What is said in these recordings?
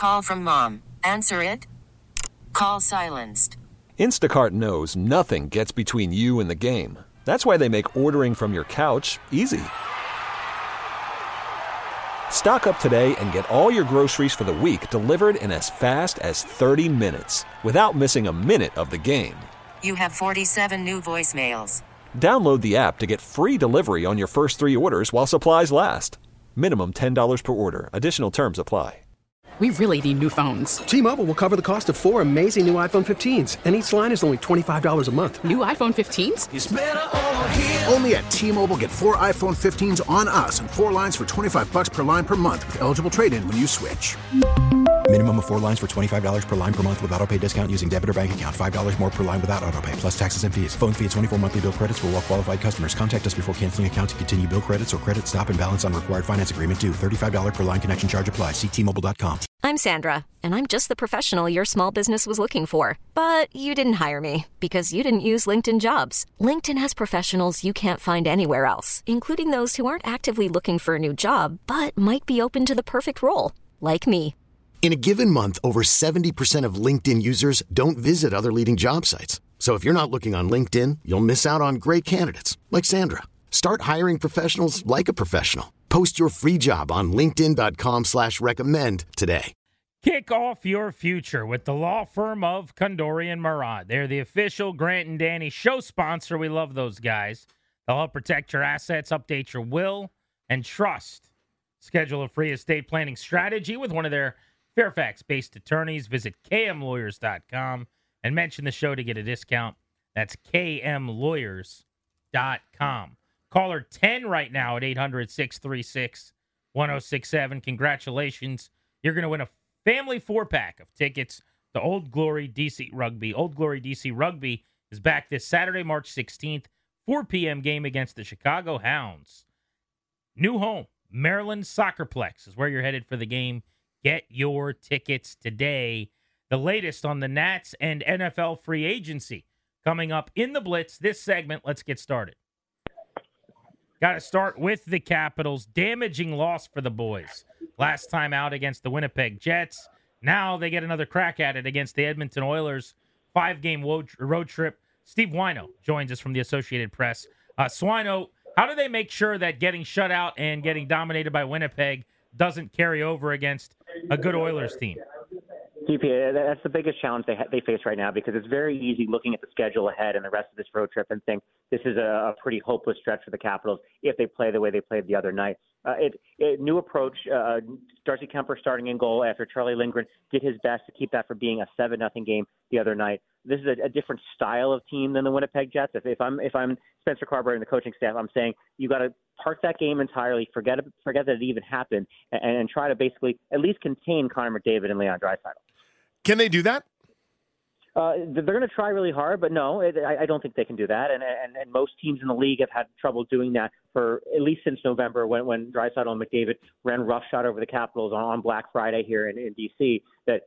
Call from mom. Answer it. Call silenced. Instacart knows nothing gets between you and the game. That's why they make ordering from your couch easy. Stock up today and get all your groceries for the week delivered in as fast as 30 minutes without missing a minute of the game. You have 47 new voicemails. Download the app to get free delivery on your first 3 orders while supplies last. Minimum $10 per order. Additional terms apply. We really need new phones. T-Mobile will cover the cost of 4 amazing new iPhone 15s, and each line is only $25 a month. New iPhone 15s? It's better over here. Only at T-Mobile, get 4 iPhone 15s on us and 4 lines for $25 per line per month with eligible trade-in when you switch. Minimum of 4 lines for $25 per line per month with autopay discount using debit or bank account. $5 more per line without autopay, plus taxes and fees. Phone fee at 24 monthly bill credits for well-qualified customers. Contact us before canceling account to continue bill credits or credit stop and balance on required finance agreement due. $35 per line connection charge applies. See T-Mobile.com. I'm Sandra, and I'm just the professional your small business was looking for. But you didn't hire me because you didn't use LinkedIn Jobs. LinkedIn has professionals you can't find anywhere else, including those who aren't actively looking for a new job, but might be open to the perfect role, like me. In a given month, over 70% of LinkedIn users don't visit other leading job sites. So if you're not looking on LinkedIn, you'll miss out on great candidates like Sandra. Start hiring professionals like a professional. Post your free job on linkedin.com/recommend today. Kick off your future with the law firm of Condori and Murad. They're the official Grant and Danny show sponsor. We love those guys. They'll help protect your assets, update your will, and trust. Schedule a free estate planning strategy with one of their Fairfax-based attorneys. Visit kmlawyers.com and mention the show to get a discount. That's kmlawyers.com. Caller 10 right now at 800-636-1067. Congratulations. You're going to win a family 4-pack of tickets to Old Glory DC Rugby. Old Glory DC Rugby is back this Saturday, March 16th, 4 p.m. game against the Chicago Hounds. New home, Maryland Soccerplex is where you're headed for the game. Get your tickets today. The latest on the Nats and NFL free agency coming up in the Blitz. This segment, let's get started. Got to start with the Capitals. Damaging loss for the boys. Last time out against the Winnipeg Jets. Now they get another crack at it against the Edmonton Oilers. 5-game road trip. Steve Wino joins us from the Associated Press. Swino, how do they make sure that getting shut out and getting dominated by Winnipeg doesn't carry over against a good Oilers team? DP, that's the biggest challenge they face right now, because it's very easy looking at the schedule ahead and the rest of this road trip and think this is a pretty hopeless stretch for the Capitals if they play the way they played the other night. New approach, Darcy Kemper starting in goal after Charlie Lindgren did his best to keep that from being a 7-0 game the other night. This is a different style of team than the Winnipeg Jets. If I'm Spencer Carberry and the coaching staff, I'm saying you got to park that game entirely, forget that it even happened, and try to basically at least contain Connor McDavid and Leon Draisaitl. Can they do that? They're going to try really hard, but no, I don't think they can do that. And most teams in the league have had trouble doing that for at least since November when Draisaitl and McDavid ran roughshod over the Capitals on Black Friday here in D.C. That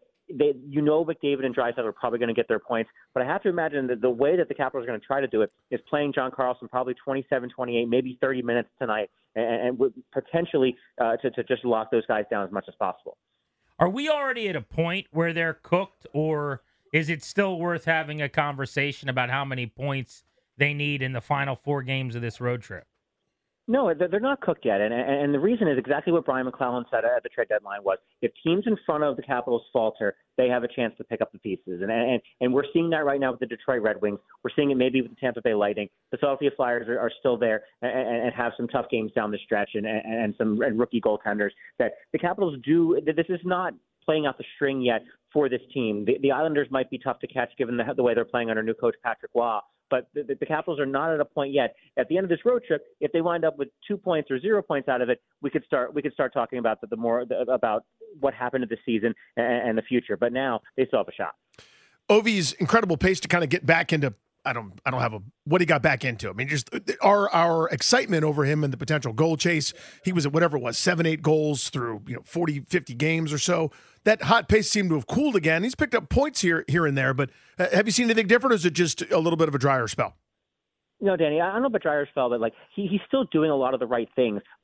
McDavid and Draisaitl are probably going to get their points. But I have to imagine that the way that the Capitals are going to try to do it is playing John Carlson probably 27, 28, maybe 30 minutes tonight, and potentially to just lock those guys down as much as possible. Are we already at a point where they're cooked, or is it still worth having a conversation about how many points they need in the final 4 games of this road trip? No, they're not cooked yet. And the reason is exactly what Brian McClellan said at the trade deadline was if teams in front of the Capitals falter, they have a chance to pick up the pieces. And we're seeing that right now with the Detroit Red Wings. We're seeing it maybe with the Tampa Bay Lightning. The Philadelphia Flyers are still there and have some tough games down the stretch and some rookie goaltenders that the Capitals do. This is not playing out the string yet for this team. The Islanders might be tough to catch given the way they're playing under new coach Patrick Waugh. But the Capitals are not at a point yet. At the end of this road trip, if they wind up with 2 points or 0 points out of it, we could start talking about about what happened to the season and the future. But now they still have a shot. Ovi's incredible pace to kind of get back into. I don't have what he got back into. I mean, just our excitement over him and the potential goal chase. He was at whatever it was, 7-8 goals through 40, 50 games or so. That hot pace seemed to have cooled again. He's picked up points here and there, but have you seen anything different, or is it just a little bit of a drier spell? No, Danny, I don't know about drier spell, but he's still doing a lot of the right things. But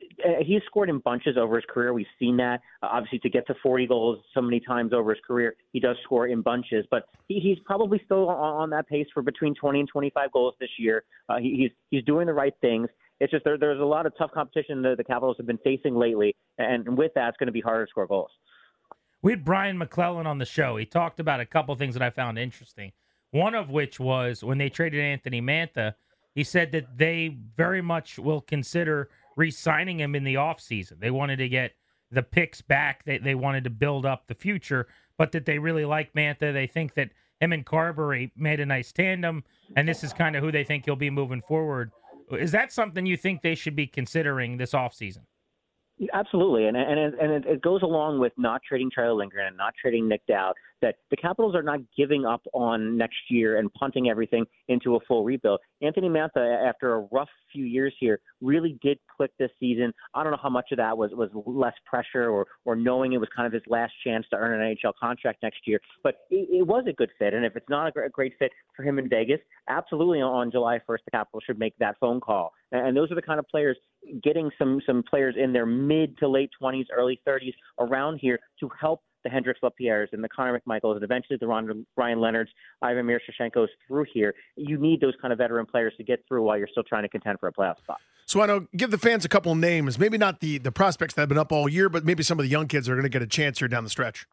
he's scored in bunches over his career. We've seen that. Obviously, to get to 40 goals so many times over his career, he does score in bunches. But he's probably still on that pace for between 20 and 25 goals this year. He's doing the right things. It's just there's a lot of tough competition the Capitals have been facing lately, and with that, it's going to be harder to score goals. We had Brian McClellan on the show. He talked about a couple things that I found interesting. One of which was when they traded Anthony Mantha, he said that they very much will consider re-signing him in the offseason. They wanted to get the picks back. They wanted to build up the future, but that they really like Mantha. They think that him and Carberry made a nice tandem, and this is kind of who they think he'll be moving forward. Is that something you think they should be considering this offseason? Absolutely, and it goes along with not trading Charlie Lindgren and not trading Nick Dowd, that the Capitals are not giving up on next year and punting everything into a full rebuild. Anthony Mantha, after a rough few years here, really did click this season. I don't know how much of that was less pressure or knowing it was kind of his last chance to earn an NHL contract next year, but it was a good fit, and if it's not a great fit for him in Vegas, absolutely on July 1st, the Capitals should make that phone call. And those are the kind of players, getting some players in their mid to late 20s, early 30s around here to help the Hendricks Lapierres and the Connor McMichaels and eventually the Ryan Leonards, Ivan Miroshnichenko's through here. You need those kind of veteran players to get through while you're still trying to contend for a playoff spot. So I know, give the fans a couple of names, maybe not the prospects that have been up all year, but maybe some of the young kids are going to get a chance here down the stretch.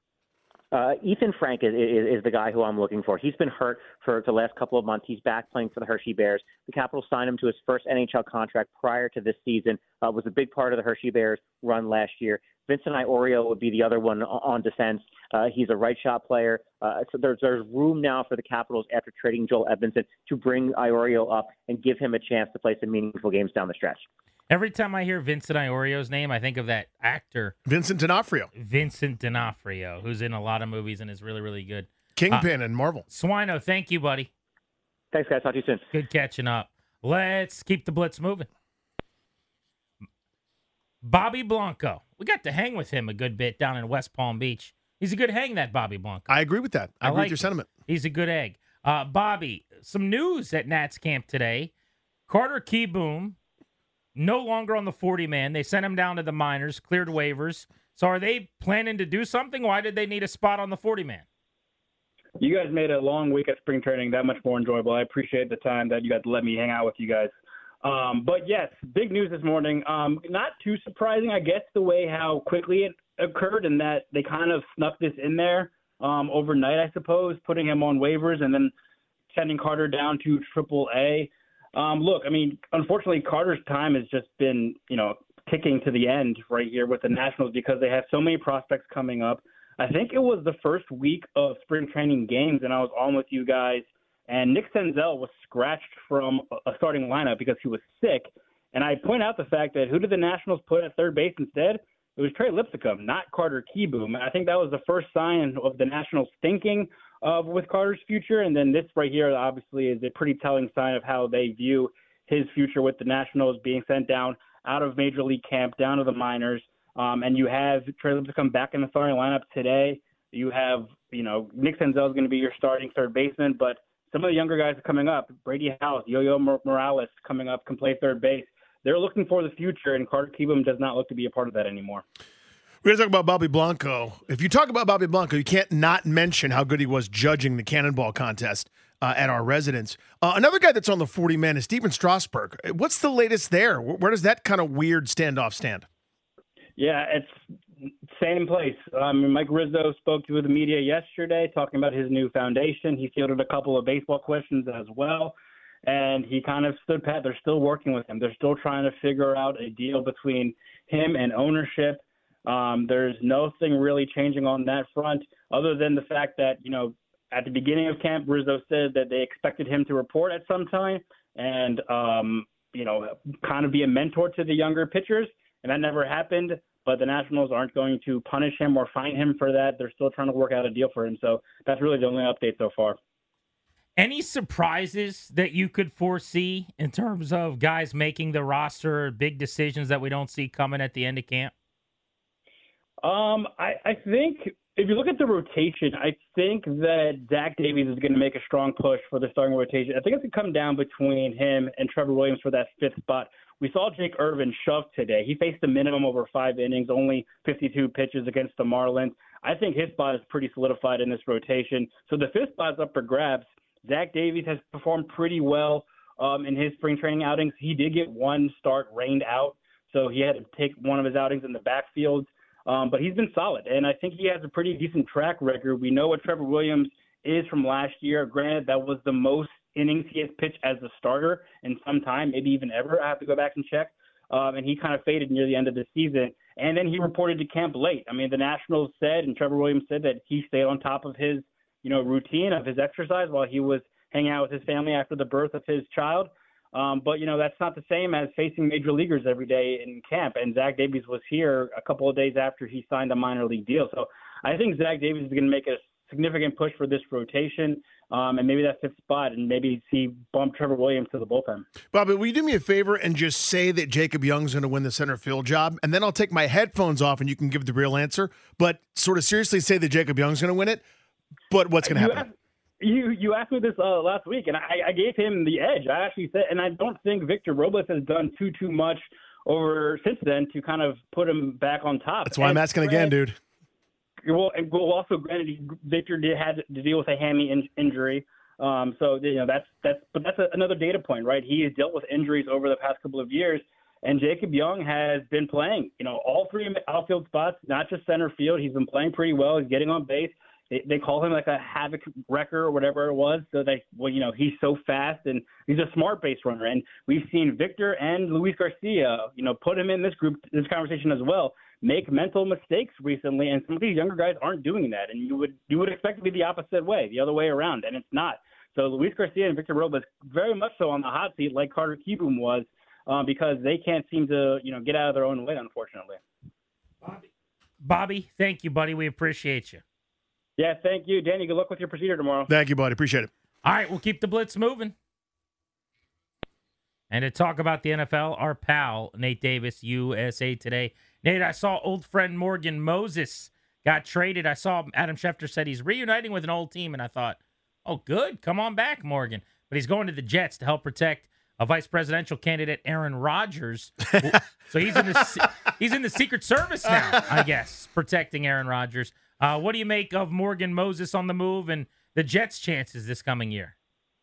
Ethan Frank is the guy who I'm looking for. He's been hurt for the last couple of months. He's back playing for the Hershey Bears. The Capitals signed him to his first NHL contract prior to this season. Was a big part of the Hershey Bears run last year. Vincent Iorio would be the other one on defense. He's a right shot player. So there's room now for the Capitals after trading Joel Edmondson to bring Iorio up and give him a chance to play some meaningful games down the stretch. Every time I hear Vincent Iorio's name, I think of that actor. Vincent D'Onofrio, who's in a lot of movies and is really, really good. Kingpin and Marvel. Swino, thank you, buddy. Thanks, guys. Talk to you soon. Good catching up. Let's keep the blitz moving. Bobby Blanco. We got to hang with him a good bit down in West Palm Beach. He's a good hang, that Bobby Blanco. I agree with that. I agree with your sentiment. He's a good egg. Bobby, some news at Nats camp today. Carter Kieboom, no longer on the 40-man. They sent him down to the minors, cleared waivers. So are they planning to do something? Why did they need a spot on the 40-man? You guys made a long week at spring training that much more enjoyable. I appreciate the time that you guys let me hang out with you guys. But, yes, big news this morning. Not too surprising, I guess, the way how quickly it occurred and that they kind of snuck this in there overnight, I suppose, putting him on waivers and then sending Carter down to AAA. Look, I mean, unfortunately, Carter's time has just been, ticking to the end right here with the Nationals because they have so many prospects coming up. I think it was the first week of spring training games, and I was on with you guys, and Nick Senzel was scratched from a starting lineup because he was sick. And I point out the fact that who did the Nationals put at third base instead? It was Trey Lipscomb, not Carter Kieboom. I think that was the first sign of the Nationals thinking with Carter's future. And then this right here obviously is a pretty telling sign of how they view his future with the Nationals being sent down out of Major League camp, down to the minors. And you have Trey Lipscomb back in the starting lineup today. You have, Nick Senzel is going to be your starting third baseman, but some of the younger guys are coming up. Brady House, Yo-Yo Morales coming up, can play third base. They're looking for the future, and Carter Kieboom does not look to be a part of that anymore. We're going to talk about Bobby Blanco. If you talk about Bobby Blanco, you can't not mention how good he was judging the Cannonball contest at our residence. Another guy that's on the 40-man is Steven Strasburg. What's the latest there? Where does that kind of weird standoff stand? Yeah, it's same place. Mike Rizzo spoke to the media yesterday talking about his new foundation. He fielded a couple of baseball questions as well, and he kind of stood pat. They're still working with him. They're still trying to figure out a deal between him and ownership. There's nothing really changing on that front other than the fact that, at the beginning of camp, Rizzo said that they expected him to report at some time and, kind of be a mentor to the younger pitchers. And that never happened, but the Nationals aren't going to punish him or fine him for that. They're still trying to work out a deal for him. So that's really the only update so far. Any surprises that you could foresee in terms of guys making the roster, big decisions that we don't see coming at the end of camp? I think if you look at the rotation, I think that Zach Davies is going to make a strong push for the starting rotation. I think it's going to come down between him and Trevor Williams for that fifth spot, we saw Jake Irvin shove today. He faced a minimum over 5 innings, only 52 pitches against the Marlins. I think his spot is pretty solidified in this rotation. So the 5th spot is up for grabs. Zach Davies has performed pretty well in his spring training outings. He did get one start rained out, so he had to take one of his outings in the backfield. But he's been solid, and I think he has a pretty decent track record. We know what Trevor Williams is from last year. Granted, that was the most innings he has pitched as a starter in some time, maybe even ever. I have to go back and check. And he kind of faded near the end of the season. And then he reported to camp late. I mean, the Nationals said, and Trevor Williams said, that he stayed on top of his, routine of his exercise while he was hanging out with his family after the birth of his child. But that's not the same as facing major leaguers every day in camp. And Zach Davies was here a couple of days after he signed a minor league deal. So I think Zach Davies is going to make a significant push for this rotation, and maybe that 5th spot, and maybe see bump Trevor Williams to the bullpen. Bobby, will you do me a favor and just say that Jacob Young's going to win the center field job, and then I'll take my headphones off and you can give the real answer, but sort of seriously say that Jacob Young's going to win it, but what's going to happen? You asked me this last week, and I gave him the edge. I actually said, and I don't think Victor Robles has done too much over since then to kind of put him back on top. That's why I'm asking again, dude. Well, also granted, Victor had to deal with a hammy injury, so that's another data point, right? He has dealt with injuries over the past couple of years, and Jacob Young has been playing, all 3 outfield spots, not just center field. He's been playing pretty well. He's getting on base. They call him like a havoc wrecker or whatever it was. So he's so fast and he's a smart base runner. And we've seen Victor and Luis Garcia, put him in this conversation as well, make mental mistakes recently. And some of these younger guys aren't doing that. And you would expect it to be the opposit way, the other way around. And it's not. So Luis Garcia and Victor Robles very much so on the hot seat like Carter Kieboom was because they can't seem to, get out of their own way, unfortunately. Bobby, thank you, buddy. We appreciate you. Yeah, thank you. Danny, good luck with your procedure tomorrow. Thank you, buddy. Appreciate it. All right, we'll keep the blitz moving. And to talk about the NFL, our pal, Nate Davis, USA Today. Nate, I saw old friend Morgan Moses got traded. I saw Adam Schefter said he's reuniting with an old team, and I thought, oh, good. Come on back, Morgan. But he's going to the Jets to help protect a vice presidential candidate, Aaron Rodgers. So he's in the Secret Service now, I guess, protecting Aaron Rodgers. What do you make of Morgan Moses on the move and the Jets' chances this coming year?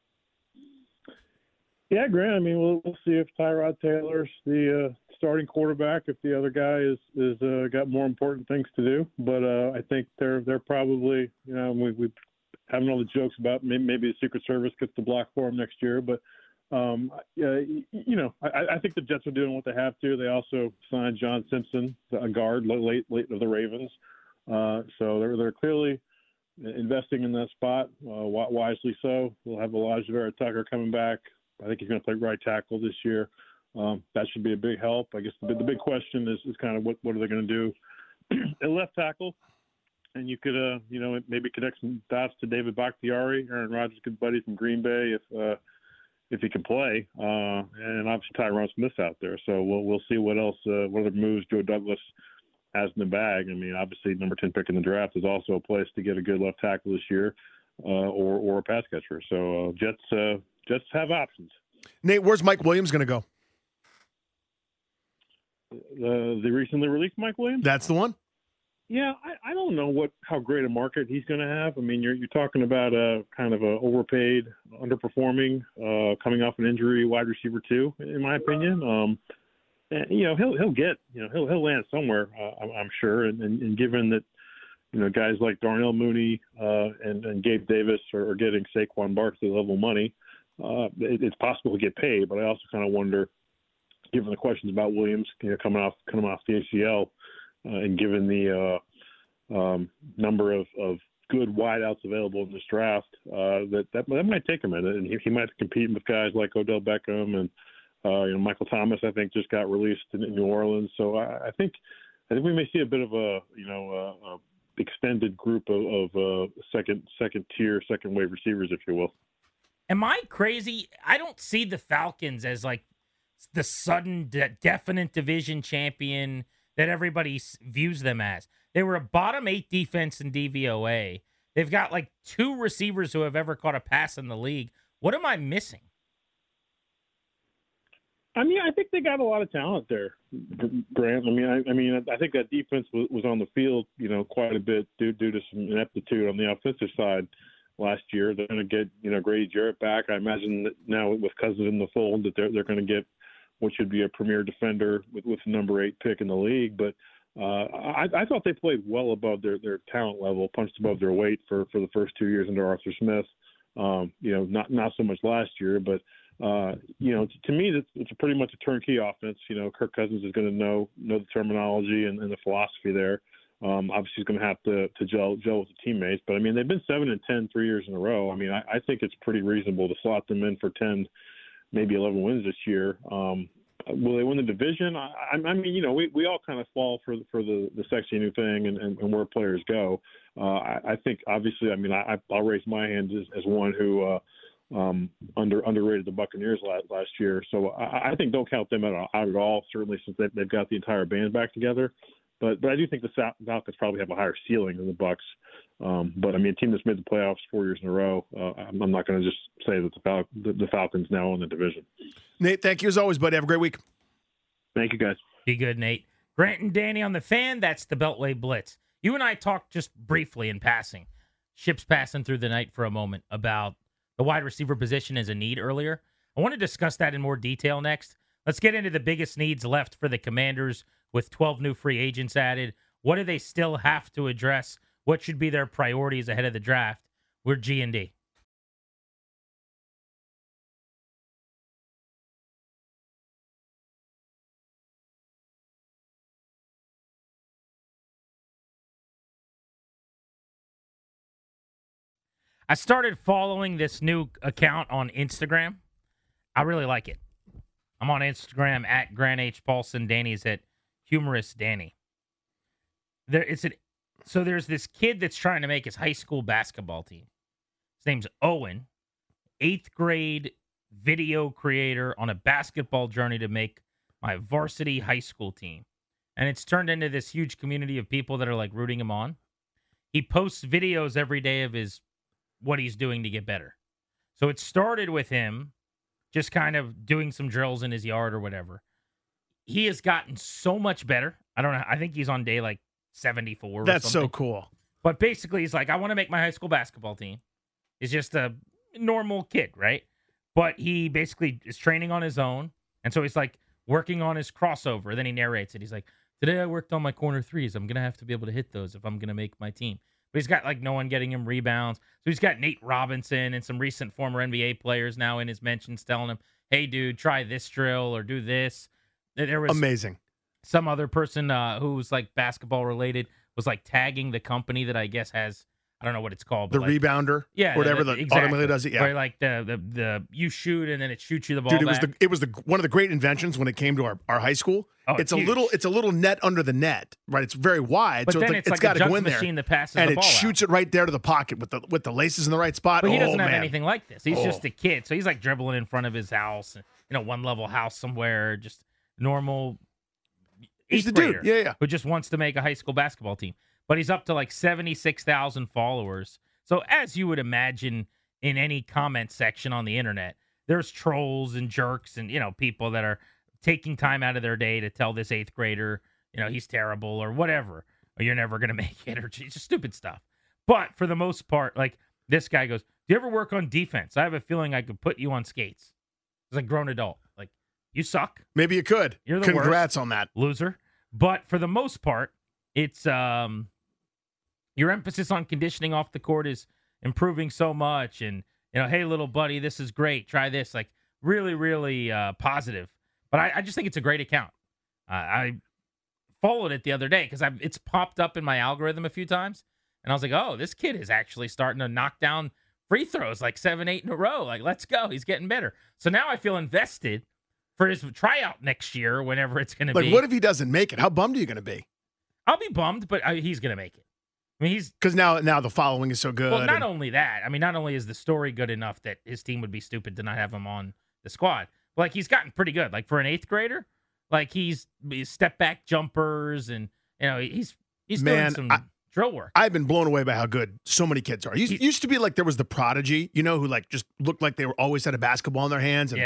Yeah, Grant. I mean, we'll see if Tyrod Taylor's the starting quarterback. If the other guy is got more important things to do, but I think they're probably we having all the jokes about maybe the Secret Service gets the block for him next year, but. I think the Jets are doing what they have to. They also signed John Simpson, a guard, late of the Ravens. So they're clearly investing in that spot, wisely so. We'll have Elijah Vera Tucker coming back. I think he's going to play right tackle this year. That should be a big help. I guess the big question is kind of what are they going to do at left tackle? And you could, maybe connect some dots to David Bakhtiari, Aaron Rodgers' good buddy from Green Bay, if he can play, and obviously Tyron Smith's out there. So we'll see what else, what other moves Joe Douglas has in the bag. I mean, obviously number 10 pick in the draft is also a place to get a good left tackle this year, or a pass catcher. So Jets have options. Nate, where's Mike Williams going to go? The recently released Mike Williams? That's the one? Yeah, I don't know how great a market he's going to have. I mean, you're talking about a kind of a overpaid, underperforming, coming off an injury wide receiver too, in my opinion. And, he'll land somewhere, I'm sure. And given that, guys like Darnell Mooney and Gabe Davis are getting Saquon Barkley level money, it's possible to get paid. But I also kind of wonder, given the questions about Williams, coming off the ACL. And given the number of good wideouts available in this draft, that might take him in it, and he might compete with guys like Odell Beckham and Michael Thomas. I think just got released in New Orleans, so I think we may see a bit of a extended group of second tier, second wave receivers, if you will. Am I crazy? I don't see the Falcons as like the sudden, definite division champion that everybody views them as. They were a bottom 8 defense in DVOA. They've got like 2 receivers who have ever caught a pass in the league. What am I missing? I mean, I think they got a lot of talent there, Grant. I think that defense was on the field, quite a bit due to some ineptitude on the offensive side last year. They're going to get, Grady Jarrett back. I imagine that now with Cousins in the fold that they're going to get what should be a premier defender with the number 8 pick in the league. But I thought they played well above their talent level, punched above their weight for the first 2 years under Arthur Smith. Not so much last year, but to me, it's pretty much a turnkey offense. Kirk Cousins is going to know the terminology and the philosophy there. Obviously, he's going to have to gel with the teammates. But, they've been 7-10 3 years in a row. I think it's pretty reasonable to slot them in for 10, maybe 11 wins this year. Will they win the division? We all kind of fall for the sexy new thing and where players go. I think, obviously, I'll raise my hand as one who underrated the Buccaneers last year. So I think don't count them out at all, certainly since they've got the entire band back together. But I do think the Falcons probably have a higher ceiling than the Bucs. But a team that's made the playoffs 4 years in a row, I'm not going to just say that the Falcons now own the division. Nate, thank you as always, buddy. Have a great week. Thank you, guys. Be good, Nate. Grant and Danny on the Fan. That's the Beltway Blitz. You and I talked just briefly in passing, ships passing through the night for a moment, about the wide receiver position as a need earlier. I want to discuss that in more detail next. Let's get into the biggest needs left for the Commanders with 12 new free agents added. What do they still have to address? What should be their priorities ahead of the draft? We're G&D. I started following this new account on Instagram. I really like it. I'm on Instagram at Grant H. Paulson. Danny's at Humorous Danny. So there's this kid that's trying to make his high school basketball team. His name's Owen, 8th grade video creator on a basketball journey to make my varsity high school team. And it's turned into this huge community of people that are like rooting him on. He posts videos every day of what he's doing to get better. So it started with him just kind of doing some drills in his yard or whatever. He has gotten so much better. I don't know. I think he's on day like 74 or That's something. so cool. But basically, he's like, I want to make my high school basketball team. He's just a normal kid, right? But he basically is training on his own. And so he's like working on his crossover. Then he narrates it. He's like, today I worked on my corner threes. I'm going to have to be able to hit those if I'm going to make my team. But he's got like no one getting him rebounds. So he's got Nate Robinson and some recent former NBA players now in his mentions telling him, hey, dude, try this drill or do this. There was amazing. Some other person who was like basketball related was like tagging the company that I guess has, I don't know what it's called. The but like, rebounder? Yeah. Whatever that exactly. automatically does it. Yeah. Where like the you shoot and then it shoots you the ball Dude, back. it was one of the great inventions when it came to our high school. Oh, it's a little net under the net, right? It's very wide, but so then it's like got to go in there. Machine that passes and the it ball shoots out. it right there to the pocket with the laces in the right spot. But he doesn't have man. anything like this. He's just a kid, so he's like dribbling in front of his house, one level house somewhere, just normal. He's the dude, yeah, who just wants to make a high school basketball team. But he's up to like 76,000 followers. So as you would imagine in any comment section on the internet, there's trolls and jerks and, people that are taking time out of their day to tell this 8th grader, he's terrible or whatever, or you're never going to make it or just stupid stuff. But for the most part, like this guy goes, do you ever work on defense? I have a feeling I could put you on skates. As a grown adult. Like, you suck. Maybe you could. You're the Congrats worst, on that. loser. But for the most part, it's your emphasis on conditioning off the court is improving so much. And, hey, little buddy, this is great. Try this. Like, really, really positive. But I just think it's a great account. I followed it the other day because it's popped up in my algorithm a few times. And I was like, oh, this kid is actually starting to knock down free throws like 7-8 in a row. Like, let's go. He's getting better. So now I feel invested for his tryout next year, whenever it's going to be. Like, what if he doesn't make it? How bummed are you going to be? I'll be bummed, but he's going to make it. I mean, because now the following is so good. Well, not only that. I mean, not only is the story good enough that his team would be stupid to not have him on the squad, but like he's gotten pretty good. Like for an 8th grader, like he's step back jumpers and he's doing some drill work. I've been blown away by how good so many kids are. He used to be like there was the prodigy, who like just looked like they were always had a basketball in their hands. And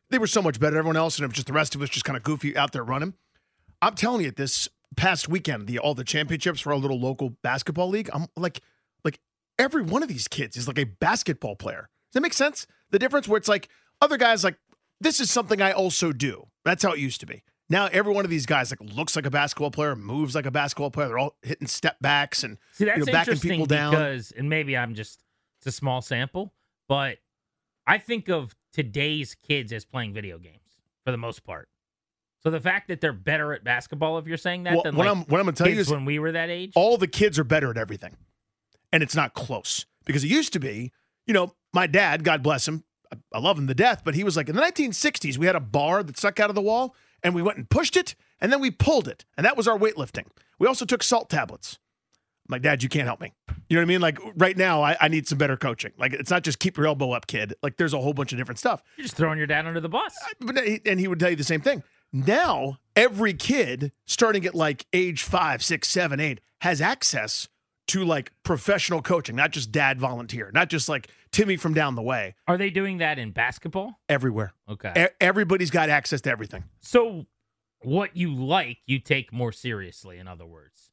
they were so much better than everyone else, and it was just the rest of us just kind of goofy out there running. I'm telling you, this past weekend, all the championships for our little local basketball league, I'm like every one of these kids is like a basketball player. Does that make sense? The difference where it's like other guys like, this is something I also do. That's how it used to be. Now every one of these guys like looks like a basketball player, moves like a basketball player. They're all hitting step backs and See, that's backing interesting people down. Because, and maybe it's a small sample, but I think of today's kids as playing video games for the most part. So the fact that they're better at basketball, if you're saying that, than what I'm going to tell you is when we were that age, all the kids are better at everything, and it's not close because it used to be. My dad, God bless him, I love him to death, but he was like in the 1960s, we had a bar that stuck out of the wall, and we went and pushed it, and then we pulled it, and that was our weightlifting. We also took salt tablets. I'm like, Dad, you can't help me. You know what I mean? Like right now, I need some better coaching. Like it's not just keep your elbow up, kid. Like there's a whole bunch of different stuff. You're just throwing your dad under the bus. And he would tell you the same thing. Now, every kid starting at like age 5, 6, 7, 8 has access to like professional coaching, not just dad volunteer, not just like Timmy from down the way. Are they doing that in basketball? Everywhere. Okay. Everybody's got access to everything. So what you take more seriously, in other words.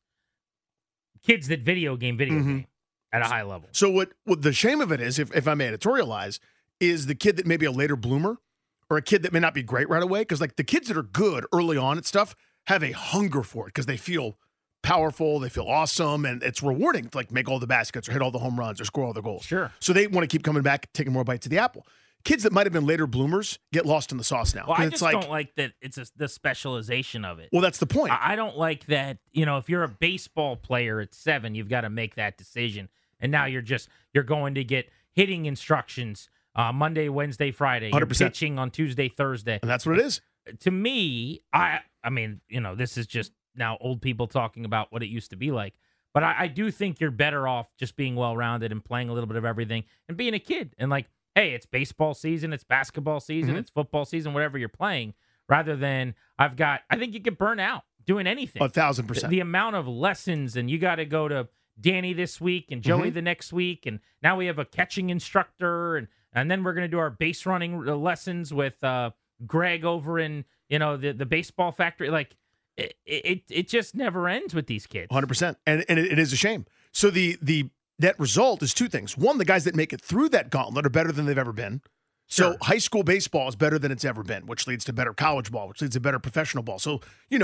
Kids that video game at a high level. So what the shame of it is, if I may editorialize, is the kid that may be a later bloomer or a kid that may not be great right away. Because like the kids that are good early on at stuff have a hunger for it because they feel powerful, they feel awesome, and it's rewarding to like make all the baskets or hit all the home runs or score all the goals. Sure. So they want to keep coming back, taking more bites of the apple. Kids that might have been later bloomers get lost in the sauce now. Well, I just don't like that it's the specialization of it. Well, that's the point. I don't like that, if you're a baseball player at 7, you've got to make that decision. And now you're going to get hitting instructions Monday, Wednesday, Friday. 100%. You're pitching on Tuesday, Thursday. And that's what it is. To me, I mean, this is just now old people talking about what it used to be like. But I do think you're better off just being well-rounded and playing a little bit of everything and being a kid. And like, hey, it's baseball season, it's basketball season, it's football season, whatever you're playing, rather than I think you get burnt out doing anything. 1,000%. The amount of lessons, and you got to go to Danny this week and Joey the next week, and now we have a catching instructor, and then we're going to do our base running lessons with Greg over in the baseball factory. Like it just never ends with these kids. 100%, and it is a shame. So the net result is two things. One, the guys that make it through that gauntlet are better than they've ever been. So high school baseball is better than it's ever been, which leads to better college ball, which leads to better professional ball. So,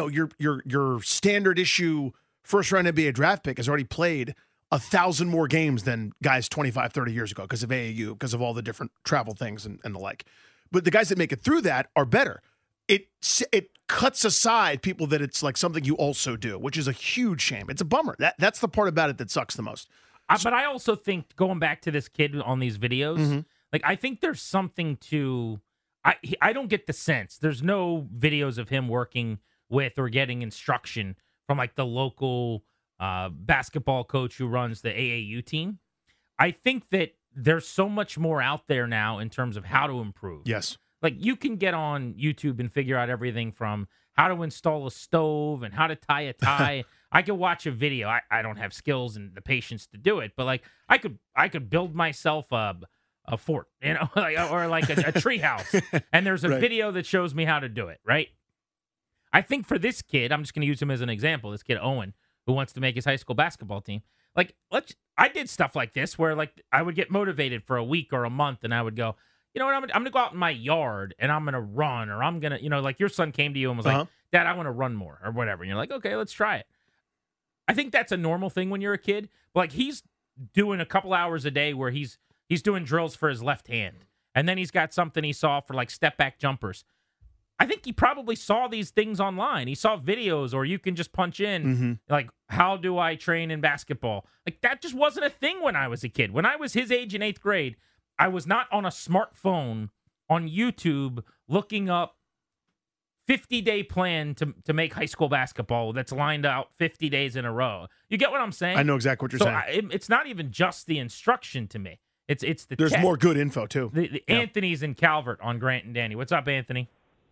your standard issue first round NBA draft pick has already played 1,000 more games than guys 25, 30 years ago because of AAU, because of all the different travel things and the like. But the guys that make it through that are better. It cuts aside people that it's like something you also do, which is a huge shame. It's a bummer. That's the part about it that sucks the most. But I also think, going back to this kid on these videos, like I think there's something to I don't get the sense. There's no videos of him working with or getting instruction from like the local basketball coach who runs the AAU team. I think that there's so much more out there now in terms of how to improve. Yes. Like you can get on YouTube and figure out everything from how to install a stove and how to tie a tie. I could watch a video. I don't have skills and the patience to do it, but like I could build myself a fort, or like a tree house. And there's a video that shows me how to do it, right? I think for this kid, I'm just going to use him as an example. This kid Owen, who wants to make his high school basketball team. Like I did stuff like this where like I would get motivated for a week or a month, and I would go, you know what, I'm going to go out in my yard and I'm going to run, or I'm going to, like your son came to you and was like, Dad, I want to run more or whatever. And you're like, okay, let's try it. I think that's a normal thing when you're a kid. But like he's doing a couple hours a day where he's doing drills for his left hand. And then he's got something he saw for like step back jumpers. I think he probably saw these things online. He saw videos, or you can just punch in like, how do I train in basketball? Like that just wasn't a thing when I was a kid. When I was his age in 8th grade, I was not on a smartphone on YouTube looking up 50-day plan to make high school basketball that's lined out 50 days in a row. You get what I'm saying? I know exactly what you're saying. It's not even just the instruction to me. It's the There's more good info too. Anthony's in Calvert on Grant and Danny. What's up, Anthony?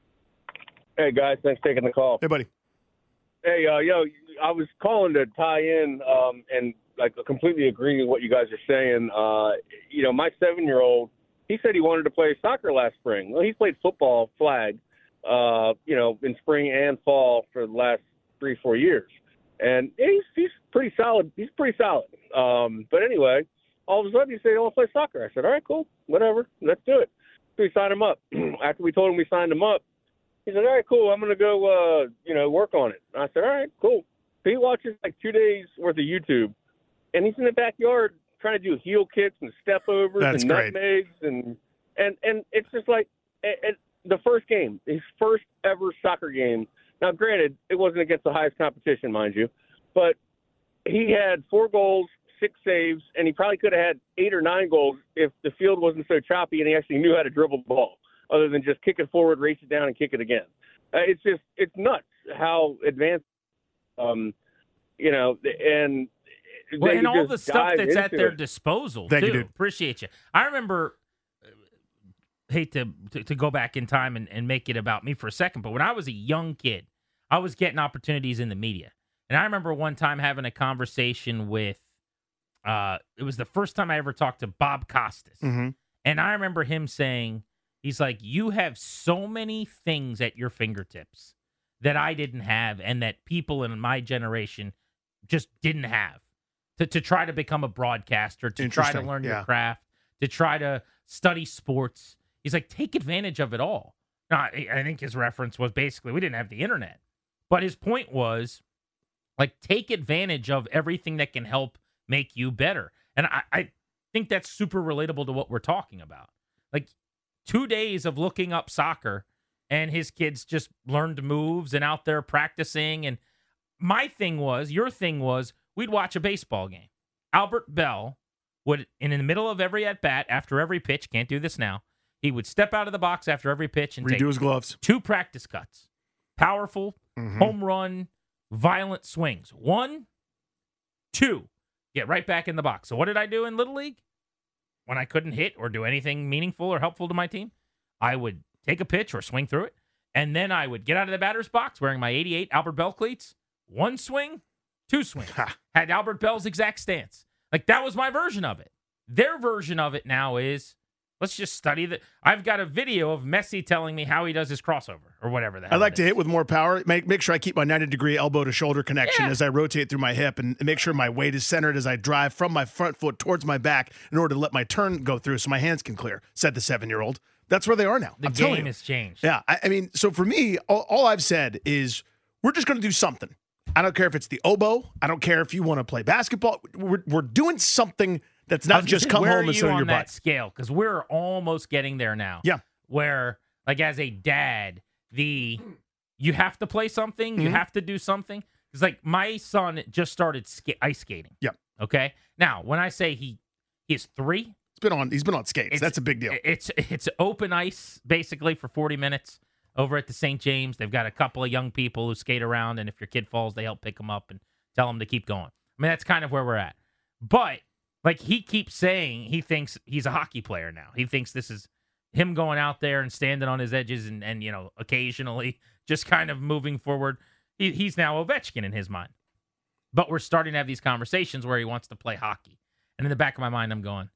Hey guys, thanks for taking the call. Hey buddy. Hey, I was calling to tie in and like completely agree with what you guys are saying. My 7-year-old he said he wanted to play soccer last spring. Well, he's played football flag, in spring and fall for the last 3-4 years. And he's pretty solid. He's pretty solid. But anyway, all of a sudden he said he wants to play soccer. I said, all right, cool, whatever, let's do it. So we signed him up. After we told him we signed him up, he said, all right, cool, I'm going to go, work on it. And I said, all right, cool. So he watches like 2 days worth of YouTube, and he's in the backyard trying to do heel kicks and step overs and nutmegs, and it's just like the first game, his first ever soccer game. Now, granted, it wasn't against the highest competition, mind you, but he had 4 goals, 6 saves, and he probably could have had 8 or 9 goals if the field wasn't so choppy and he actually knew how to dribble the ball, other than just kick it forward, race it down, and kick it again. It's nuts how advanced, and all the stuff that's at their disposal, Thank too. you, dude. Appreciate you. I remember, hate to go back in time and make it about me for a second, but when I was a young kid, I was getting opportunities in the media. And I remember one time having a conversation with, it was the first time I ever talked to Bob Costas. Mm-hmm. And I remember him saying, he's like, you have so many things at your fingertips that I didn't have and that people in my generation just didn't have. To try to become a broadcaster, to try to learn your craft, to try to study sports. He's like, take advantage of it all. Now, I think his reference was basically we didn't have the internet. But his point was, like, take advantage of everything that can help make you better. And I think that's super relatable to what we're talking about. Like, 2 days of looking up soccer, and his kids just learned moves and out there practicing. And my thing was, your thing was, we'd watch a baseball game. Albert Bell would, in the middle of every at-bat, after every pitch, can't do this now, he would step out of the box after every pitch and redo his gloves. 2 practice cuts. Powerful, home run, violent swings. 1, 2, get right back in the box. So what did I do in Little League? When I couldn't hit or do anything meaningful or helpful to my team, I would take a pitch or swing through it, and then I would get out of the batter's box wearing my 88 Albert Bell cleats. 1 swing, 2 swings. Had Albert Bell's exact stance. Like, that was my version of it. Their version of it now is, let's just study that. I've got a video of Messi telling me how he does his crossover or whatever that. I like to hit with more power. Make sure I keep my 90-degree elbow to shoulder connection as I rotate through my hip, and make sure my weight is centered as I drive from my front foot towards my back in order to let my turn go through so my hands can clear, said the 7-year-old. That's where they are now. The game has changed. Yeah. I mean, so for me, all I've said is we're just going to do something. I don't care if it's the oboe. I don't care if you want to play basketball. We're doing something that's not just come home and sit on your butt. That scale? Because we're almost getting there now. Yeah. Where, like, as a dad, you have to play something. You have to do something. It's like my son just started ice skating. Yeah. Okay. Now, when I say he is 3, he's been on skates. That's a big deal. It's open ice basically for 40 minutes. Over at the St. James, they've got a couple of young people who skate around, and if your kid falls, they help pick them up and tell them to keep going. I mean, that's kind of where we're at. But, like, he keeps saying he thinks he's a hockey player now. He thinks this is him going out there and standing on his edges and occasionally just kind of moving forward. He's now Ovechkin in his mind. But we're starting to have these conversations where he wants to play hockey. And in the back of my mind, I'm going,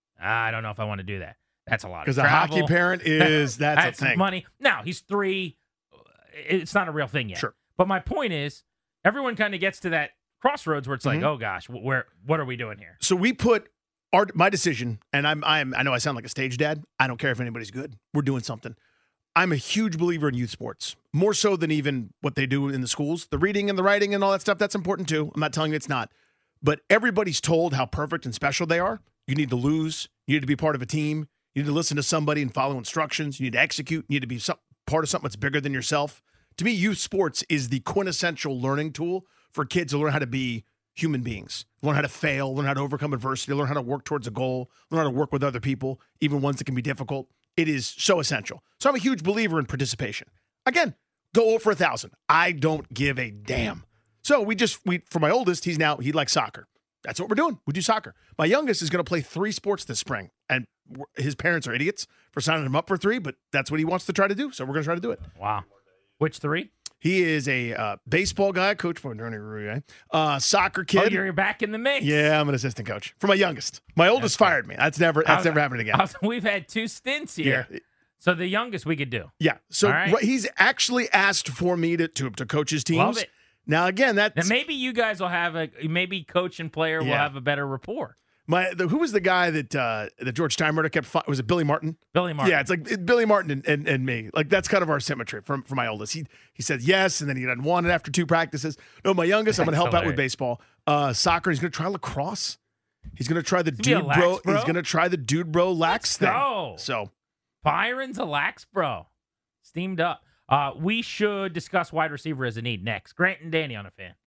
I don't know if I want to do that. That's a lot of travel. Because a hockey parent that's a thing. Money. Now, he's 3. It's not a real thing yet. Sure. But my point is, everyone kind of gets to that crossroads where it's like, oh gosh, what are we doing here? So we put my decision, and I know I sound like a stage dad. I don't care if anybody's good. We're doing something. I'm a huge believer in youth sports, more so than even what they do in the schools. The reading and the writing and all that stuff, that's important too. I'm not telling you it's not. But everybody's told how perfect and special they are. You need to lose. You need to be part of a team. You need to listen to somebody and follow instructions. You need to execute. You need to be part of something that's bigger than yourself. To me, youth sports is the quintessential learning tool for kids to learn how to be human beings, learn how to fail, learn how to overcome adversity, learn how to work towards a goal, learn how to work with other people, even ones that can be difficult. It is so essential. So I'm a huge believer in participation. Again, go 0 for 1,000. I don't give a damn. So we for my oldest, he likes soccer. That's what we're doing. We do soccer. My youngest is going to play 3 sports this spring, and his parents are idiots for signing him up for 3, but that's what he wants to try to do, so we're going to try to do it. Wow. Which 3? He is a baseball guy, coach by Ernie Rui, soccer kid. Oh, you're back in the mix. Yeah, I'm an assistant coach for my youngest. My oldest fired me. That's never happened again. We've had 2 stints here. Yeah. So the youngest we could do. Yeah. So right. He's actually asked for me to coach his teams. Love it. Now again, Now maybe you guys will have maybe coach and player will have a better rapport. Who was the guy that George Steinbrenner kept? Was it Billy Martin? Billy Martin. Yeah, it's like Billy Martin and me. Like that's kind of our symmetry for my oldest. He said yes, and then he doesn't want it after 2 practices. No, my youngest, I'm going to help out with baseball, soccer. He's going to try lacrosse. He's going to try the dude bro. He's going to try the dude bro lax thing. Go. So Byron's a lax bro, steamed up. We should discuss wide receiver as a need next. Grant and Danny on a Fan.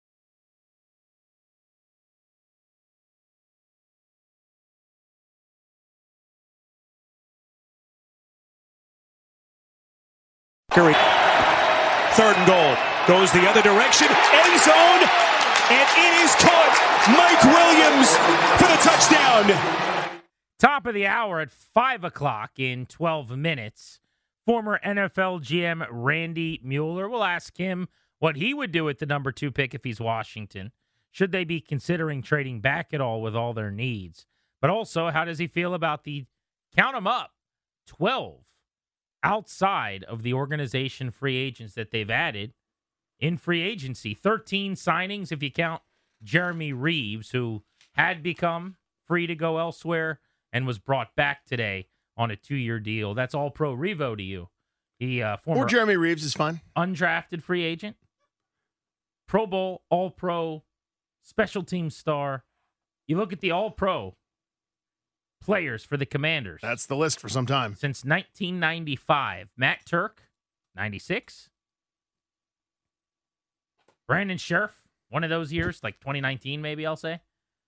Curry, 3rd and goal, goes the other direction, end zone, and it is caught. Mike Williams for the touchdown. Top of the hour at 5 o'clock in 12 minutes. Former NFL GM Randy Mueller. We'll ask him what he would do with the number 2 pick if he's Washington. Should they be considering trading back at all with all their needs? But also, how does he feel about the, count them up, 12 outside of the organization free agents that they've added in free agency? 13 signings if you count Jeremy Reeves, who had become free to go elsewhere and was brought back today on a 2-year deal. That's all pro Revo to you. He former or Jeremy Reeves is fine. Undrafted free agent, Pro Bowl, All Pro, special team star. You look at the All Pro players for the Commanders. That's the list for some time. Since 1995. Matt Turk, 96. Brandon Scherf, one of those years, like 2019 maybe I'll say.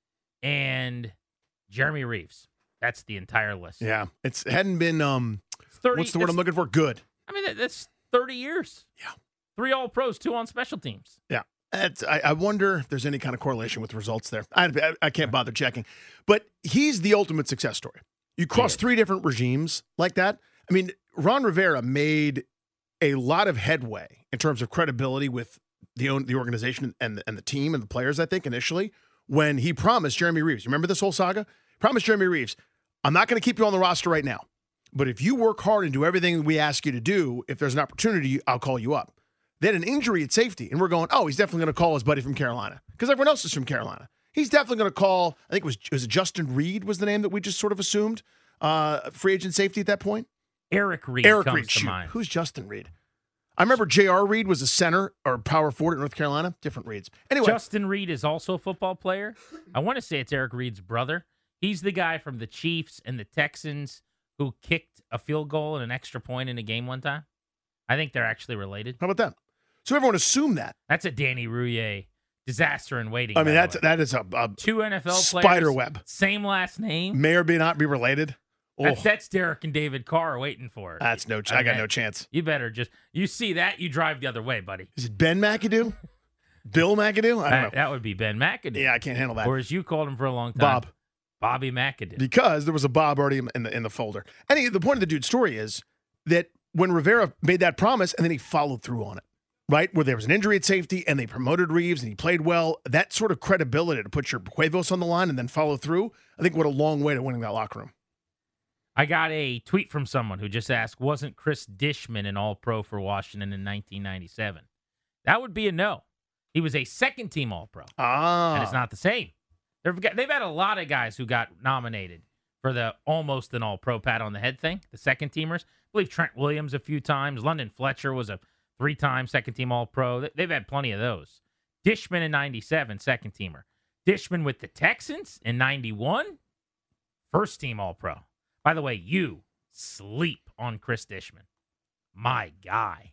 And Jeremy Reeves. That's the entire list. Yeah. It hadn't been, 30, what's the word I'm looking for? Good. I mean, that's 30 years. Yeah. 3 All-Pros, 2 on special teams. Yeah. I wonder if there's any kind of correlation with results there. I can't bother checking. But he's the ultimate success story. You cross 3 different regimes like that. I mean, Ron Rivera made a lot of headway in terms of credibility with the organization and the team and the players, I think, initially, when he promised Jeremy Reeves. Remember this whole saga? Promised Jeremy Reeves, I'm not going to keep you on the roster right now, but if you work hard and do everything we ask you to do, if there's an opportunity, I'll call you up. They had an injury at safety, and we're going, oh, he's definitely going to call his buddy from Carolina because everyone else is from Carolina. He's definitely going to call, I think it was Justin Reed was the name that we just sort of assumed, free agent safety at that point. Eric Reed comes to mind. Who's Justin Reed? I remember J.R. Reed was a center or power forward at North Carolina. Different Reeds. Anyway. Justin Reed is also a football player. I want to say it's Eric Reed's brother. He's the guy from the Chiefs and the Texans who kicked a field goal and an extra point in a game one time. I think they're actually related. How about that? So everyone assumed that. That's a Danny Rouillet disaster in waiting. I mean, that is a 2 NFL spider players, web. Same last name. May or may not be related. Oh. That's Derek and David Carr waiting for it. That's no. I got no chance. You better you see that, you drive the other way, buddy. Is it Ben McAdoo? Bill McAdoo? I don't know. That would be Ben McAdoo. Yeah, I can't handle that. Or as you called him for a long time, Bobby McAdoo. Because there was a Bob already in the folder. Anyway, the point of the dude's story is that when Rivera made that promise and then he followed through on it, right? Where there was an injury at safety and they promoted Reeves and he played well, that sort of credibility to put your Cuevas on the line and then follow through, I think went a long way to winning that locker room. I got a tweet from someone who just asked, wasn't Chris Dishman an All-Pro for Washington in 1997? That would be a no. He was a second-team All-Pro. And it's not the same. They've had a lot of guys who got nominated for the almost an All-Pro pat on the head thing, the second-teamers. I believe Trent Williams a few times. London Fletcher was a 3-time second-team All-Pro. They've had plenty of those. Dishman in 97, second-teamer. Dishman with the Texans in 91, first-team All-Pro. By the way, you sleep on Chris Dishman. My guy.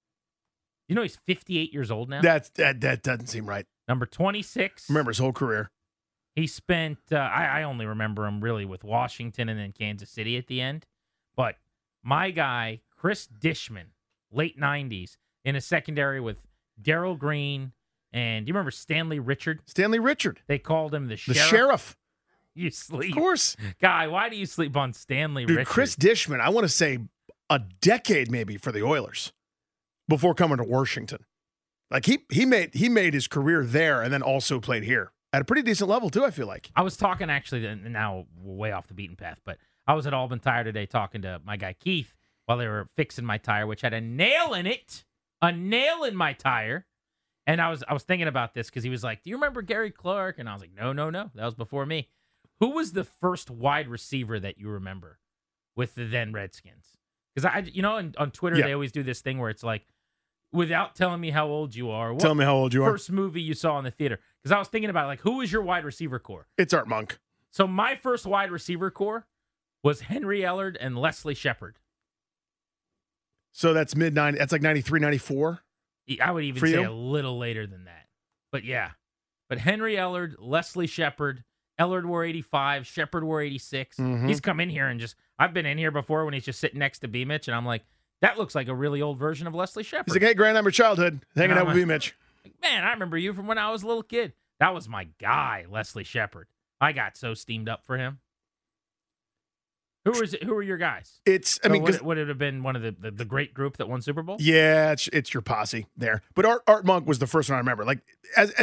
You know he's 58 years old now? That doesn't seem right. Number 26. Remember his whole career. He spent, I only remember him really with Washington and then Kansas City at the end. But my guy, Chris Dishman, late 90s, in a secondary with Darrell Green and, do you remember Stanley Richard? Stanley Richard. They called him the Sheriff. The Sheriff. You sleep. Of course. Guy, why do you sleep on Stanley Richard? Chris Dishman, I want to say a decade maybe for the Oilers. before coming to Washington. Like he made his career there and then also played here at a pretty decent level too, I feel like. I was talking actually, now we're way off the beaten path, but I was at Albin Tire today talking to my guy Keith while they were fixing my tire, which had a nail in it, a nail in my tire. And I was thinking about this because he was like, "Do you remember Gary Clark?" And I was like, No, that was before me. Who was the first wide receiver that you remember with the then Redskins? Because on Twitter they always do this thing where it's like, without telling me how old you are, tell me how old you are. First movie you saw in the theater? Because I was thinking about like, who was your wide receiver core? It's Art Monk. So my first wide receiver core was Henry Ellard and Leslie Shepard. So that's mid-90s. That's like 93, 94? I would even say a little later than that. But yeah. But Henry Ellard, Leslie Shepard, Ellard wore 85, Shepard wore 86. Mm-hmm. He's come in here and I've been in here before when he's just sitting next to B. Mitch, and I'm like, that looks like a really old version of Leslie Shepard. He's like, hey, Grant, I'm your childhood. Hanging out with B. Mitch. Like, man, I remember you from when I was a little kid. That was my guy, Leslie Shepard. I got so steamed up for him. Who were your guys? Would it have been one of the great group that won Super Bowl? Yeah, it's your posse there. But Art Monk was the first one I remember. Like as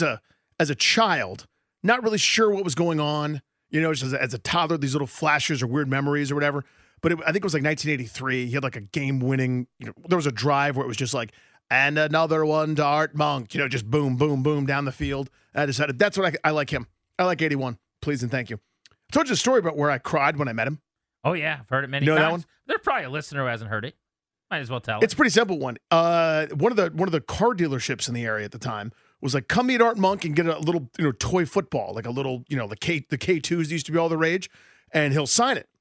a child, not really sure what was going on. Just as a toddler, these little flashes or weird memories or whatever. But I think it was like 1983. He had like a game-winning. There was a drive where it was just like, and another one to Art Monk. Just boom, boom, boom down the field. I decided that's what I like him. I like 81. Please and thank you. I told you a story about where I cried when I met him. Oh, yeah. I've heard it many times. That one? There's probably a listener who hasn't heard it. Might as well tell it. It's a pretty simple one. One of the car dealerships in the area at the time was like, come meet Art Monk and get a little, toy football, like a little, the K2s used to be all the rage, and he'll sign it.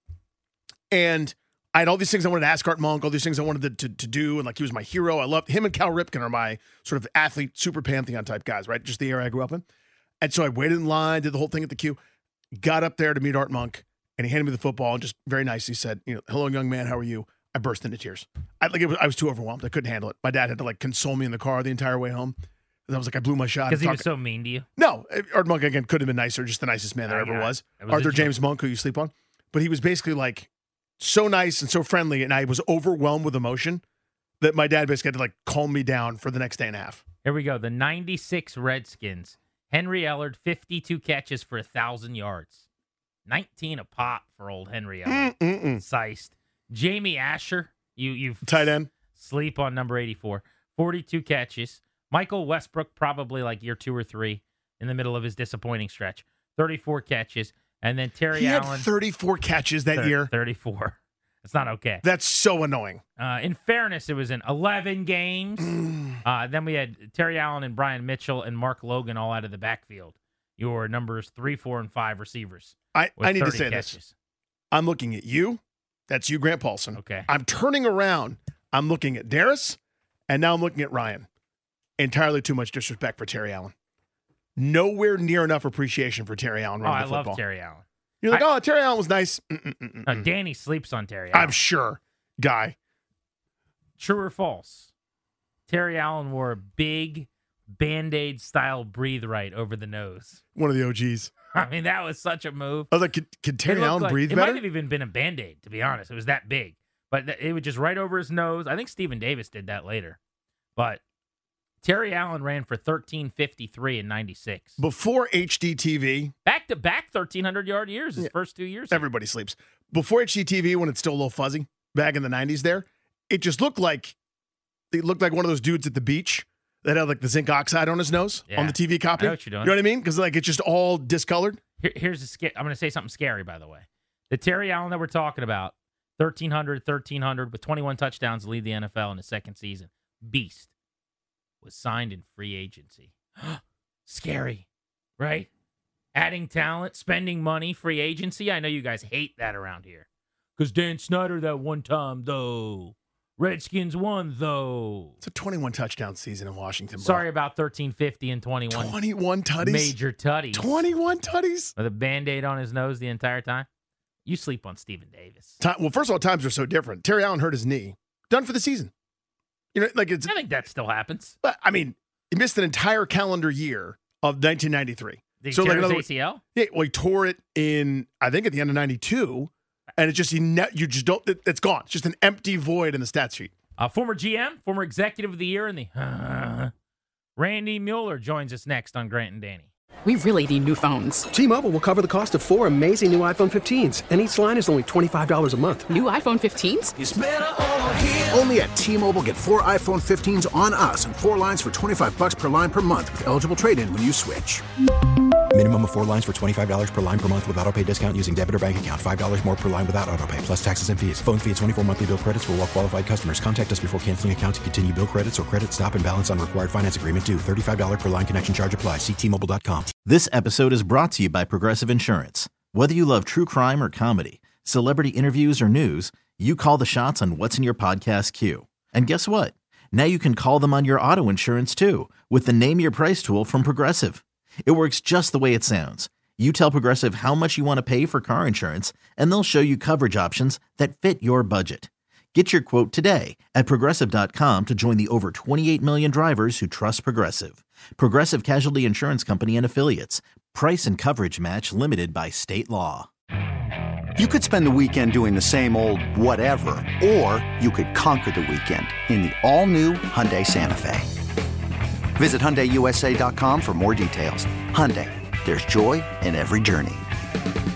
And I had all these things I wanted to ask Art Monk, all these things I wanted to do, and like he was my hero. I loved him and Cal Ripken are my sort of athlete, super pantheon type guys, right? Just the era I grew up in. And so I waited in line, did the whole thing at the queue, got up there to meet Art Monk. And he handed me the football and just very nicely said, hello, young man, how are you? I burst into tears. I was too overwhelmed. I couldn't handle it. My dad had to like console me in the car the entire way home. And I was like, I blew my shot. Because he was so mean to you? No. Art Monk, again, could have been nicer. Just the nicest man there ever was. Arthur James Monk, who you sleep on. But he was basically like so nice and so friendly. And I was overwhelmed with emotion that my dad basically had to like calm me down for the next day and a half. Here we go. The 96 Redskins. Henry Ellard, 52 catches for 1,000 yards. 19 a pop for old Henry Ellard. Seist. Jamie Asher, you tight end. Sleep on number 84. 42 catches. Michael Westbrook, probably like year 2 or 3 in the middle of his disappointing stretch. 34 catches. And then Terry Allen. He had 34 catches that year. 34. It's not okay. That's so annoying. In fairness, it was in 11 games. Then we had Terry Allen and Brian Mitchell and Mark Logan all out of the backfield. Your numbers 3, 4, and 5 receivers. I need to say this. I'm looking at you. That's you, Grant Paulson. Okay. I'm turning around. I'm looking at Darius, and now I'm looking at Ryan. Entirely too much disrespect for Terry Allen. Nowhere near enough appreciation for Terry Allen running the football. I love Terry Allen. You're like, Terry Allen was nice. Danny sleeps on Terry Allen. I'm sure. Guy. True or false? Terry Allen wore a big Band-Aid style breathe right over the nose. One of the OGs. I mean, that was such a move. I was like, could Terry Allen breathe better? It might have even been a Band-Aid, to be honest. It was that big. But it was just right over his nose. I think Stephen Davis did that later. But Terry Allen ran for 1,353 in 96. Before HDTV. Back-to-back 1,300-yard years his first 2 years. Everybody sleeps. Before HDTV, when it's still a little fuzzy, back in the 90s there, it just looked like one of those dudes at the beach that had like the zinc oxide on his nose on the TV copy. I know what you're doing. You know what I mean? Because like it's just all discolored. Here's I'm going to say something scary, by the way. The Terry Allen that we're talking about, 1,300 with 21 touchdowns to lead the NFL in his second season. Beast. Was signed in free agency. Scary, right? Adding talent, spending money, free agency. I know you guys hate that around here. Because Dan Snyder that one time, though. Redskins won, though. It's a 21 touchdown season in Washington, bro. Sorry about 1,350 and 21. 21 tutties? Major tutties. 21 tutties? With a Band-Aid on his nose the entire time. You sleep on Stephen Davis. Well, first of all, times are so different. Terry Allen hurt his knee. Done for the season. You know, like it's. I think that still happens. But I mean, he missed an entire calendar year of 1993. Did he tear his ACL? Yeah, well, he tore it in, I think, at the end of 92, and it's just you just don't. It's gone. It's just an empty void in the stat sheet. Former GM, former executive of the year in the Randy Mueller joins us next on Grant and Danny. We really need new phones. T-Mobile will cover the cost of 4 amazing new iPhone 15s, and each line is only $25 a month. New iPhone 15s? It's better over here. Only at T-Mobile, get 4 iPhone 15s on us and 4 lines for $25 per line per month with eligible trade-in when you switch. Minimum of 4 lines for $25 per line per month with autopay discount using debit or bank account. $5 more per line without autopay, plus taxes and fees. Phone fee at 24 monthly bill credits for well-qualified customers. Contact us before canceling account to continue bill credits or credit stop and balance on required finance agreement due. $35 per line connection charge applies. See T-Mobile.com. This episode is brought to you by Progressive Insurance. Whether you love true crime or comedy, celebrity interviews or news, you call the shots on what's in your podcast queue. And guess what? Now you can call them on your auto insurance too with the Name Your Price tool from Progressive. It works just the way it sounds. You tell Progressive how much you want to pay for car insurance, and they'll show you coverage options that fit your budget. Get your quote today at Progressive.com to join the over 28 million drivers who trust Progressive. Progressive Casualty Insurance Company and Affiliates. Price and coverage match limited by state law. You could spend the weekend doing the same old whatever, or you could conquer the weekend in the all-new Hyundai Santa Fe. Visit HyundaiUSA.com for more details. Hyundai, there's joy in every journey.